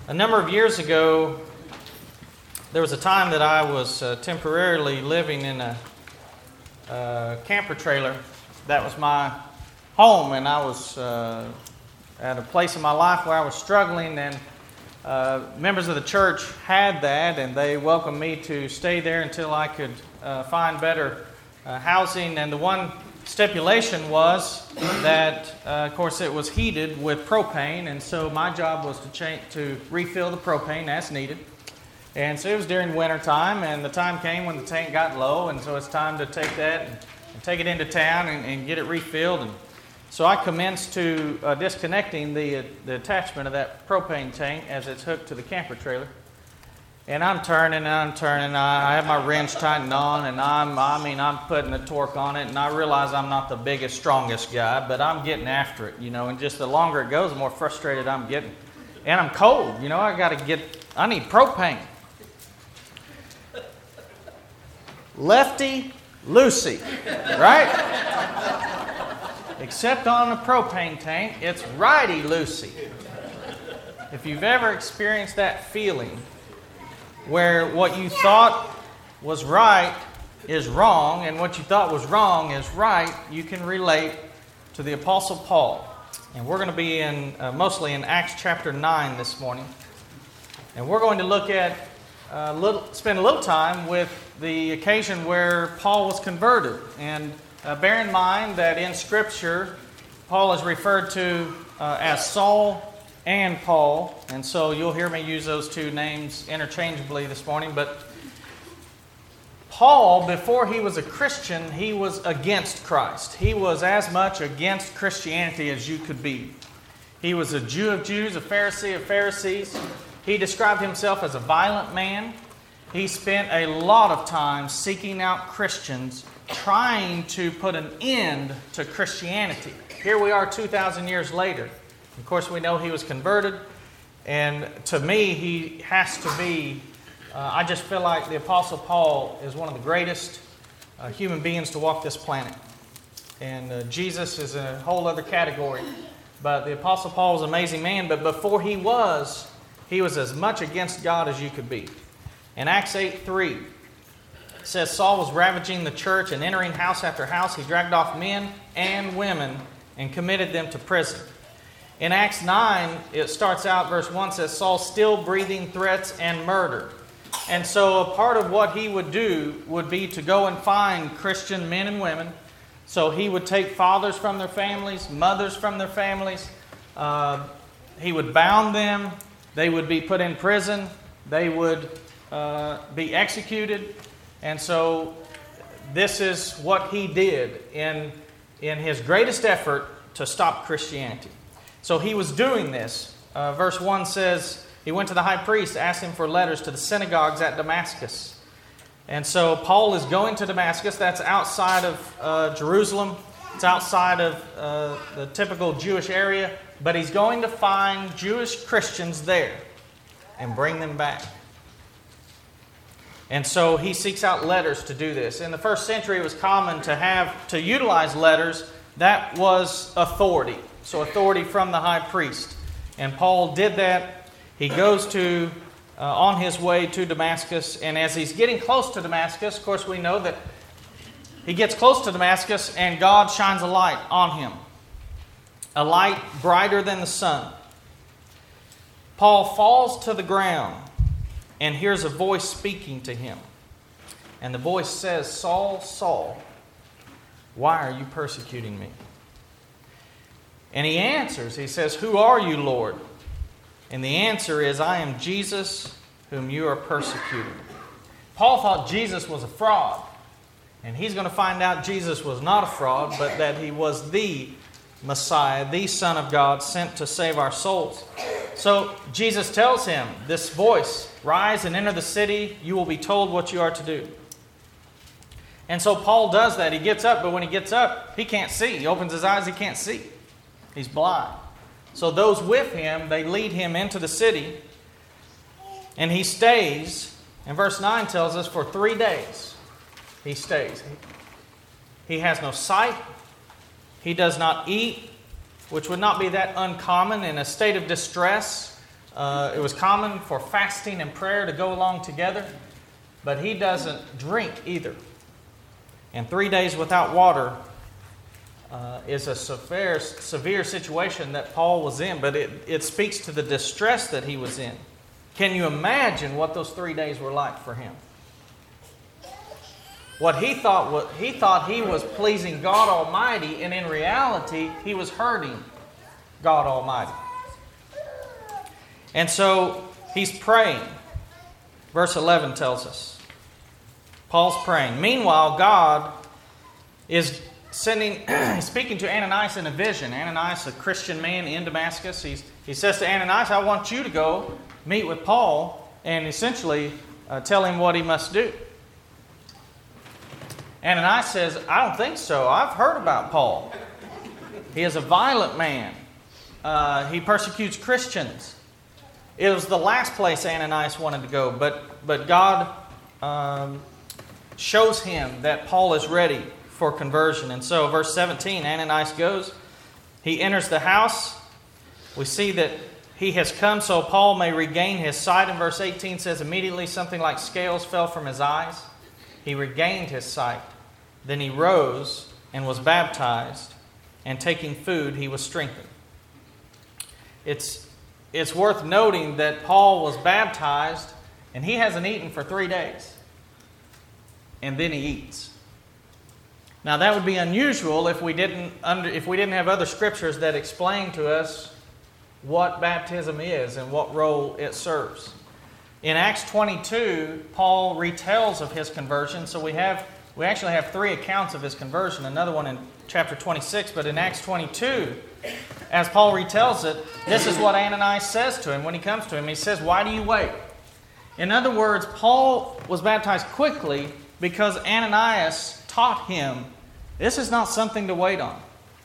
A number of years ago, there was a time that I was temporarily living in a camper trailer. That was my home, and I was at a place in my life where I was struggling, and members of the church had that, and they welcomed me to stay there until I could find better housing. And the one stipulation was that, of course, it was heated with propane, and so my job was to refill the propane as needed. And so it was during winter time, and the time came when the tank got low, and so it's time to take that and take it into town and get it refilled. And so I commenced to disconnecting the attachment of that propane tank as it's hooked to the camper trailer. And I'm turning. I have my wrench tightened on, and I'm putting the torque on it, and I realize I'm not the biggest, strongest guy, but I'm getting after it, and just the longer it goes, the more frustrated I'm getting. And I'm cold, I need propane. Lefty loosey, right? Except on a propane tank, it's righty loosey. If you've ever experienced that feeling where what you thought was right is wrong, and what you thought was wrong is right, you can relate to the Apostle Paul. And we're going to be mostly in Acts chapter 9 this morning. And we're going to look at spend a little time with the occasion where Paul was converted. And bear in mind that in Scripture, Paul is referred to as Saul and Paul. And so you'll hear me use those two names interchangeably this morning. But Paul, before he was a Christian, he was against Christ. He was as much against Christianity as you could be. He was a Jew of Jews, a Pharisee of Pharisees. He described himself as a violent man. He spent a lot of time seeking out Christians, trying to put an end to Christianity. Here we are 2,000 years later. Of course, we know he was converted. And to me, he has to be, I just feel like the Apostle Paul is one of the greatest human beings to walk this planet. And Jesus is a whole other category. But the Apostle Paul was an amazing man. But before he was as much against God as you could be. In Acts 8:3, it says, Saul was ravaging the church and entering house after house. He dragged off men and women and committed them to prison. In Acts 9, it starts out, verse 1 says, Saul still breathing threats and murder. And so a part of what he would do would be to go and find Christian men and women. So he would take fathers from their families, mothers from their families. He would bound them. They would be put in prison. They would be executed. And so this is what he did in his greatest effort to stop Christianity. So he was doing this. Verse 1 says, he went to the high priest, asked him for letters to the synagogues at Damascus. And so Paul is going to Damascus. That's outside of Jerusalem. It's outside of the typical Jewish area. But he's going to find Jewish Christians there and bring them back. And so he seeks out letters to do this. In the first century, it was common to utilize letters. That was authority. So authority from the high priest. And Paul did that. He goes on his way to Damascus. And as he's getting close to Damascus, of course we know that he gets close to Damascus and God shines a light on him. A light brighter than the sun. Paul falls to the ground and hears a voice speaking to him. And the voice says, Saul, Saul, why are you persecuting me? And he answers, he says, who are you, Lord? And the answer is, I am Jesus whom you are persecuting. Paul thought Jesus was a fraud. And he's going to find out Jesus was not a fraud, but that he was the Messiah, the Son of God, sent to save our souls. So Jesus tells him, this voice, rise and enter the city, you will be told what you are to do. And so Paul does that. He gets up, but when he gets up, he can't see. He opens his eyes, he can't see. He's blind. So those with him, they lead him into the city, and he stays. And verse 9 tells us for 3 days he stays. He has no sight. He does not eat, which would not be that uncommon in a state of distress. It was common for fasting and prayer to go along together, but he doesn't drink either. And 3 days without water is a severe situation that Paul was in, but it speaks to the distress that he was in. Can you imagine what those 3 days were like for him? What he thought he was pleasing God Almighty, and in reality, he was hurting God Almighty. And so he's praying. Verse 11 tells us. Paul's praying. Meanwhile, God is speaking to Ananias in a vision. Ananias, a Christian man in Damascus, he says to Ananias, I want you to go meet with Paul and essentially tell him what he must do. Ananias says, I don't think so. I've heard about Paul. He is a violent man. He persecutes Christians. It was the last place Ananias wanted to go, but God shows him that Paul is ready for conversion. And so, verse 17, Ananias goes. He enters the house. We see that he has come so Paul may regain his sight. And verse 18 says, immediately something like scales fell from his eyes. He regained his sight. Then he rose and was baptized, and taking food, he was strengthened. It's worth noting that Paul was baptized, and he hasn't eaten for 3 days. And then he eats. Now that would be unusual if we didn't have other scriptures that explain to us what baptism is and what role it serves. In Acts 22, Paul retells of his conversion. So we actually have 3 accounts of his conversion. Another one in chapter 26, but in Acts 22, as Paul retells it, this is what Ananias says to him when he comes to him. He says, "Why do you wait?" In other words, Paul was baptized quickly because Ananias taught him, this is not something to wait on.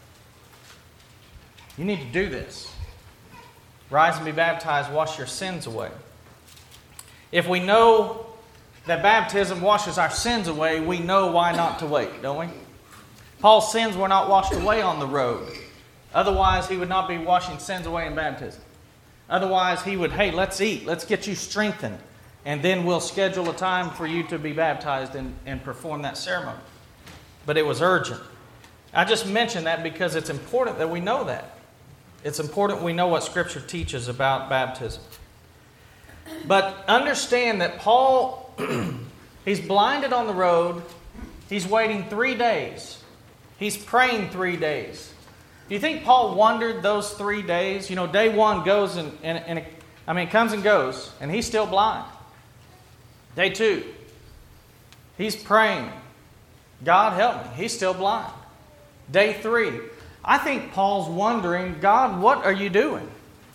You need to do this. Rise and be baptized, wash your sins away. If we know that baptism washes our sins away, we know why not to wait, don't we? Paul's sins were not washed away on the road. Otherwise, he would not be washing sins away in baptism. Otherwise, he would, hey, let's eat. Let's get you strengthened. And then we'll schedule a time for you to be baptized and perform that ceremony. But it was urgent. I just mention that because it's important that we know that. It's important we know what Scripture teaches about baptism. But understand that Paul, he's blinded on the road. He's waiting 3 days. He's praying 3 days. Do you think Paul wondered those 3 days? You know, day 1 goes and it comes and goes, and he's still blind. Day 2, he's praying, God help me. He's still blind. Day 3, I think Paul's wondering, God, what are you doing?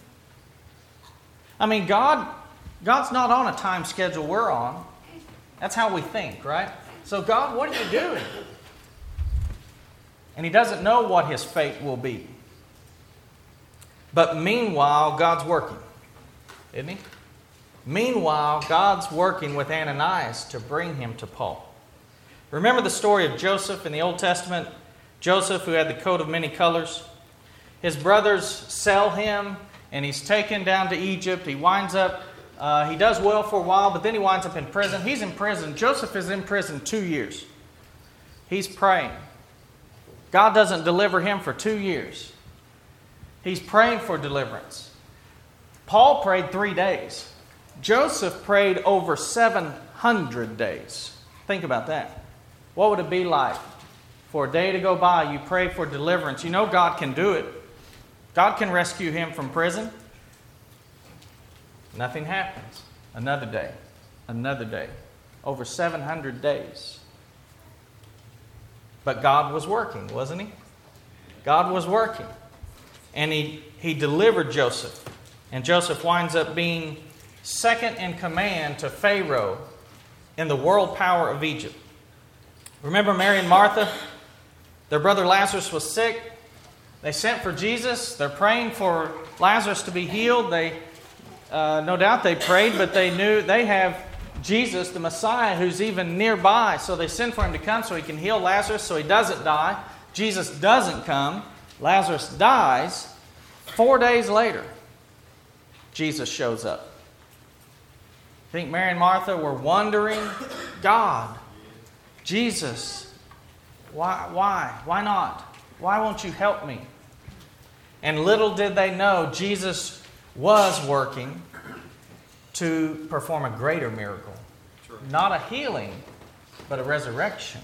I mean, God's not on a time schedule we're on. That's how we think, right? So, God, what are you doing? And he doesn't know what his fate will be. But meanwhile, God's working, isn't he? Meanwhile, God's working with Ananias to bring him to Paul. Remember the story of Joseph in the Old Testament? Joseph, who had the coat of many colors. His brothers sell him, and he's taken down to Egypt. He winds up, he does well for a while, but then he winds up in prison. He's in prison. Joseph is in prison 2 years. He's praying. God doesn't deliver him for 2 years. He's praying for deliverance. Paul prayed 3 days. Joseph prayed over 700 days. Think about that. What would it be like for a day to go by, you pray for deliverance? You know God can do it. God can rescue him from prison. Nothing happens. Another day. Another day. Over 700 days. But God was working, wasn't he? God was working. And he delivered Joseph. And Joseph winds up being second in command to Pharaoh in the world power of Egypt. Remember Mary and Martha? Their brother Lazarus was sick. They sent for Jesus. They're praying for Lazarus to be healed. No doubt they prayed, but they knew they have Jesus, the Messiah, who's even nearby. So they send for him to come so he can heal Lazarus so he doesn't die. Jesus doesn't come. Lazarus dies. 4 days later, Jesus shows up. I think Mary and Martha were wondering, God, Jesus, why not? Why won't you help me? And little did they know, Jesus was working to perform a greater miracle. Not a healing, but a resurrection.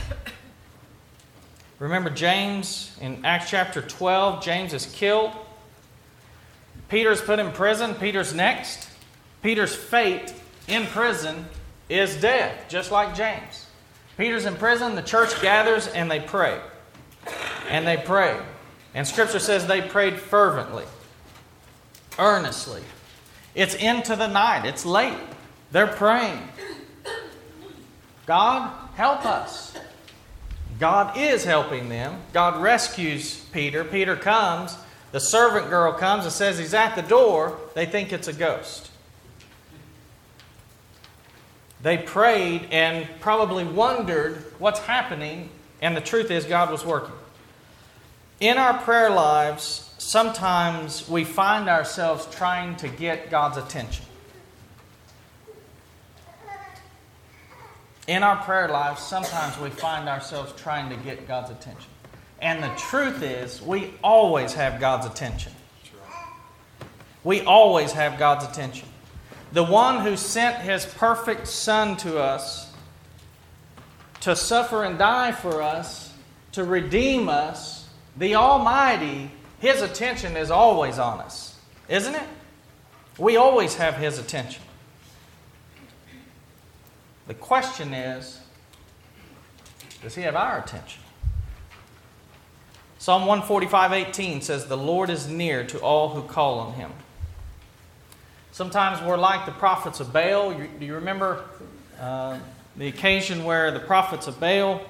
Remember James in Acts chapter 12, James is killed. Peter's put in prison. Peter's next. Peter's fate in prison is death, just like James. Peter's in prison, the church gathers, and they pray. And they pray. And Scripture says they prayed fervently, earnestly. It's into the night. It's late. They're praying. God, help us. God is helping them. God rescues Peter. Peter comes. The servant girl comes and says he's at the door. They think it's a ghost. They prayed and probably wondered what's happening, and the truth is God was working. In our prayer lives, sometimes we find ourselves trying to get God's attention. In our prayer lives, sometimes we find ourselves trying to get God's attention. And the truth is, we always have God's attention. We always have God's attention. The one who sent His perfect Son to us to suffer and die for us, to redeem us, the Almighty, His attention is always on us, isn't it? We always have His attention. The question is, does He have our attention? Psalm 145:18 says, "The Lord is near to all who call on Him." Sometimes we're like the prophets of Baal. Do you remember the occasion where the prophets of Baal,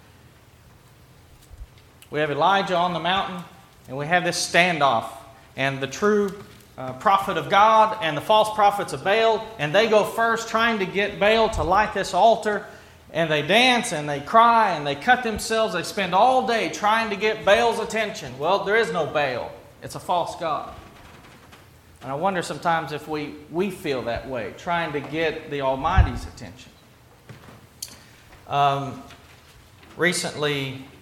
we have Elijah on the mountain, and we have this standoff. And the true prophet of God and the false prophets of Baal, and they go first trying to get Baal to light this altar. And they dance and they cry and they cut themselves. They spend all day trying to get Baal's attention. Well, there is no Baal. It's a false god. And I wonder sometimes if we feel that way, trying to get the Almighty's attention. Recently,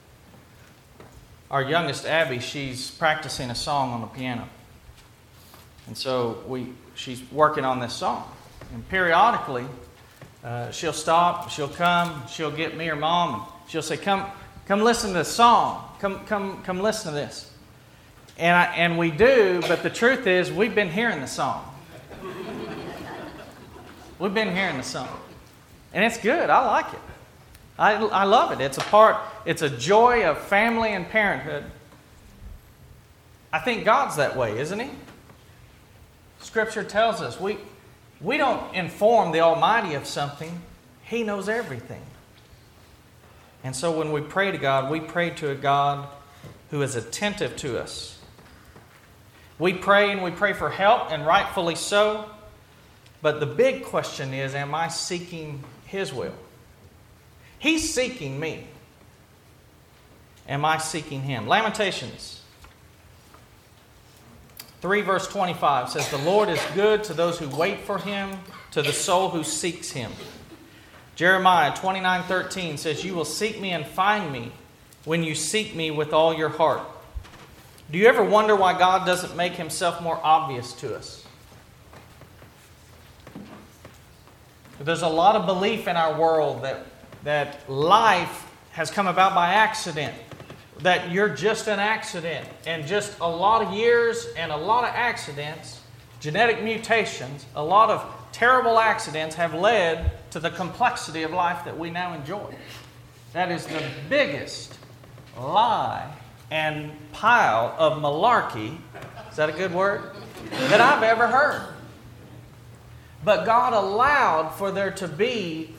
our youngest, Abby, she's practicing a song on the piano. And so she's working on this song. And periodically, she'll stop, she'll come, she'll get me or Mom, and she'll say, come listen to this song. Come listen to this. And we do, but the truth is, we've been hearing the song. We've been hearing the song. And it's good. I like it. I love it. It's a joy of family and parenthood. I think God's that way, isn't He? Scripture tells us we don't inform the Almighty of something. He knows everything. And so when we pray to God, we pray to a God who is attentive to us. We pray and we pray for help, and rightfully so. But the big question is, am I seeking His will? He's seeking me. Am I seeking Him? Lamentations 3 verse 25 says, "The Lord is good to those who wait for Him, to the soul who seeks Him." Jeremiah 29:13 says, "You will seek me and find me when you seek me with all your heart." Do you ever wonder why God doesn't make Himself more obvious to us? There's a lot of belief in our world that life has come about by accident. That you're just an accident. And just a lot of years and a lot of accidents, genetic mutations, a lot of terrible accidents have led to the complexity of life that we now enjoy. That is the biggest lie and pile of malarkey, is that a good word, that I've ever heard. But God allowed for there to be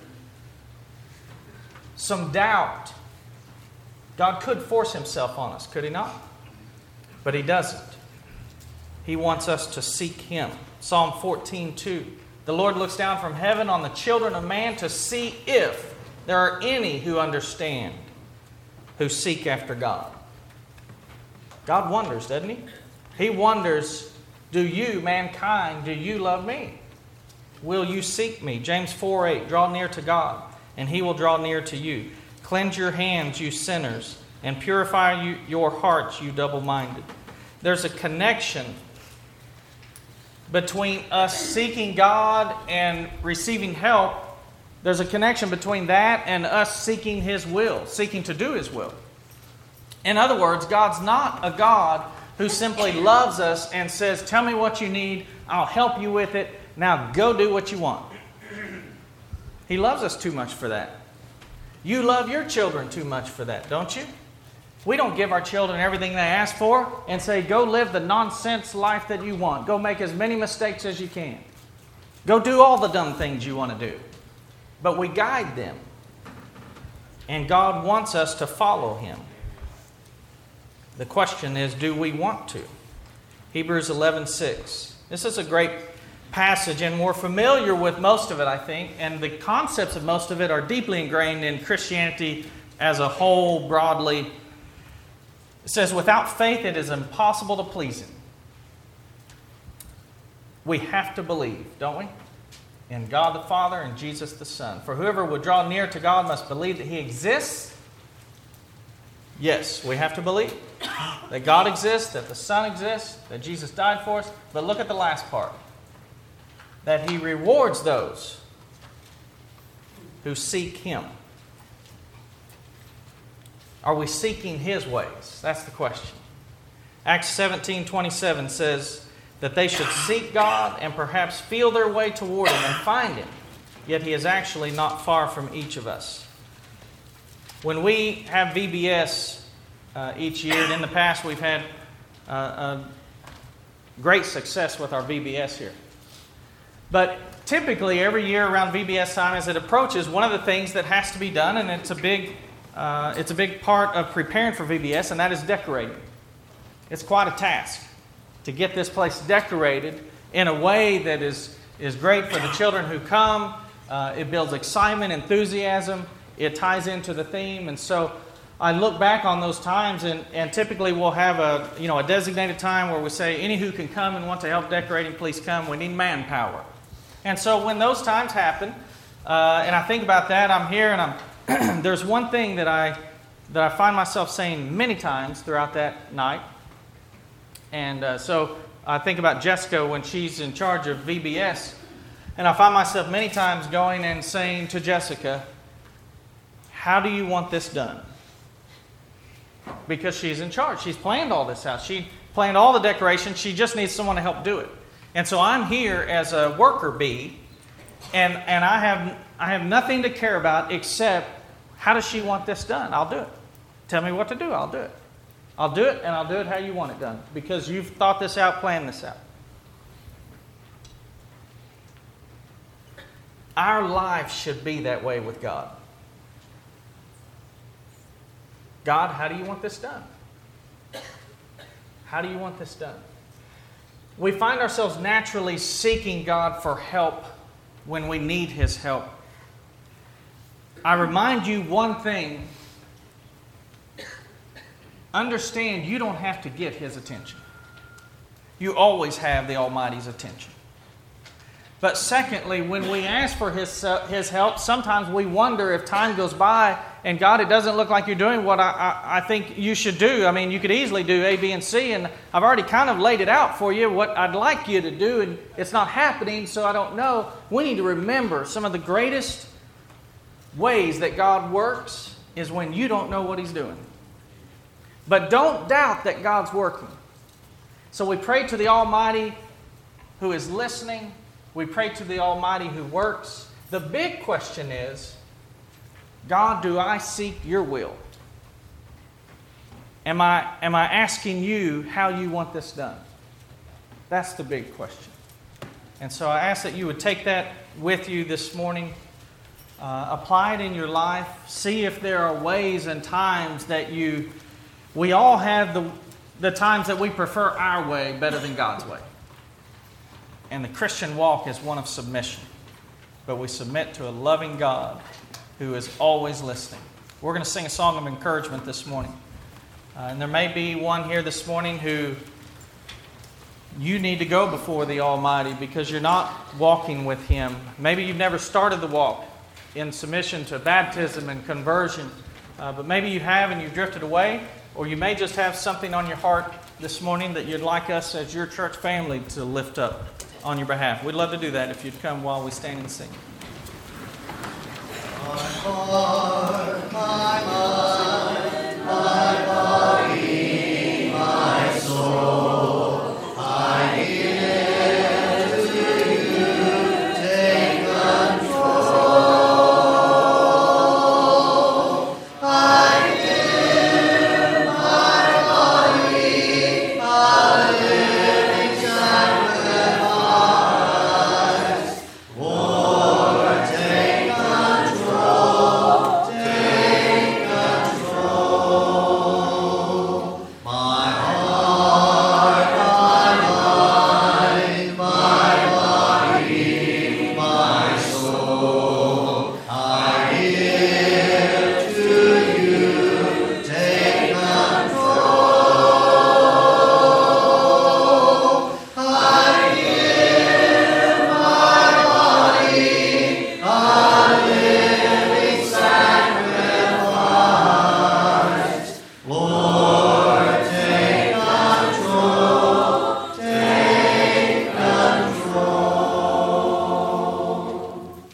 some doubt. God could force Himself on us, could He not? But He doesn't. He wants us to seek Him. Psalm 14:2. "The Lord looks down from heaven on the children of man to see if there are any who understand, who seek after God." God wonders, doesn't He? He wonders Do you, mankind, do you love me? Will you seek me? James 4:8, draw near to God, and He will draw near to you. Cleanse your hands, you sinners, and purify your hearts, you double-minded. There's a connection between us seeking God and receiving help. There's a connection between that and us seeking His will, seeking to do His will. In other words, God's not a God who simply loves us and says, tell me what you need, I'll help you with it, now go do what you want. He loves us too much for that. You love your children too much for that, don't you? We don't give our children everything they ask for and say, go live the nonsense life that you want. Go make as many mistakes as you can. Go do all the dumb things you want to do. But we guide them. And God wants us to follow Him. The question is, do we want to? Hebrews 11:6. This is a great passage, and we're familiar with most of it, I think. And the concepts of most of it are deeply ingrained in Christianity as a whole, broadly. It says, without faith it is impossible to please Him. We have to believe, don't we? In God the Father and Jesus the Son. For whoever would draw near to God must believe that He exists. Yes, we have to believe that God exists, that the Son exists, that Jesus died for us. But look at the last part. That He rewards those who seek Him. Are we seeking His ways? That's the question. Acts 17:27 says that they should seek God and perhaps feel their way toward Him and find Him. Yet He is actually not far from each of us. When we have VBS each year, and in the past we've had great success with our VBS here. But typically every year around VBS time as it approaches, one of the things that has to be done, and it's a big part of preparing for VBS, and that is decorating. It's quite a task to get this place decorated in a way that is great for the children who come. It builds excitement, enthusiasm. It ties into the theme. And so I look back on those times, and typically we'll have a designated time where we say, any who can come and want to help decorating, please come. We need manpower. And so when those times happen, and I think about that, I'm here and there's one thing that I find myself saying many times throughout that night. And so I think about Jessica when she's in charge of VBS. And I find myself many times going and saying to Jessica, how do you want this done? Because she's in charge. She's planned all this out. She planned all the decorations. She just needs someone to help do it. And so I'm here as a worker bee, and I have nothing to care about except how does she want this done? I'll do it. Tell me what to do. I'll do it. I'll do it, and I'll do it how you want it done because you've thought this out, planned this out. Our life should be that way with God. God, how do you want this done? How do you want this done? We find ourselves naturally seeking God for help when we need His help. I remind you one thing. Understand you don't have to get His attention. You always have the Almighty's attention. But secondly, when we ask for His help, sometimes we wonder if time goes by and God, it doesn't look like you're doing what I think you should do. I mean, you could easily do A, B, and C, and I've already kind of laid it out for you, what I'd like you to do, and it's not happening, so I don't know. We need to remember some of the greatest ways that God works is when you don't know what He's doing. But don't doubt that God's working. So we pray to the Almighty who is listening. We pray to the Almighty who works. The big question is, God, do I seek your will? Am I asking you how you want this done? That's the big question. And so I ask that you would take that with you this morning. Apply it in your life. See if there are ways and times that we all have the times that we prefer our way better than God's way. And the Christian walk is one of submission. But we submit to a loving God who is always listening. We're going to sing a song of encouragement this morning. And there may be one here this morning who you need to go before the Almighty because you're not walking with Him. Maybe you've never started the walk in submission to baptism and conversion, but maybe you have and you've drifted away, or you may just have something on your heart this morning that you'd like us as your church family to lift up on your behalf. We'd love to do that if you'd come while we stand and sing.